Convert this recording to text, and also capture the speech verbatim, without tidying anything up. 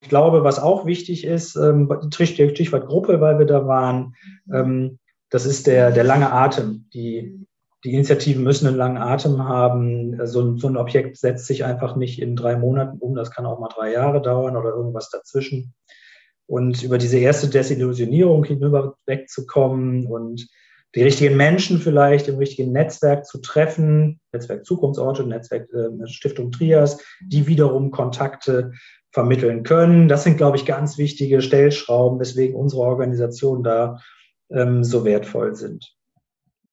glaube, was auch wichtig ist, ähm, Stichwort Gruppe, weil wir da waren, ähm, das ist der, der lange Atem. Die, die Initiativen müssen einen langen Atem haben. So, so ein Objekt setzt sich einfach nicht in drei Monaten um. Das kann auch mal drei Jahre dauern oder irgendwas dazwischen. Und über diese erste Desillusionierung hinüber wegzukommen und die richtigen Menschen vielleicht im richtigen Netzwerk zu treffen, Netzwerk Zukunftsorte, Netzwerk äh, Stiftung Trias, die wiederum Kontakte vermitteln können. Das sind, glaube ich, ganz wichtige Stellschrauben, weswegen unsere Organisationen da ähm, so wertvoll sind.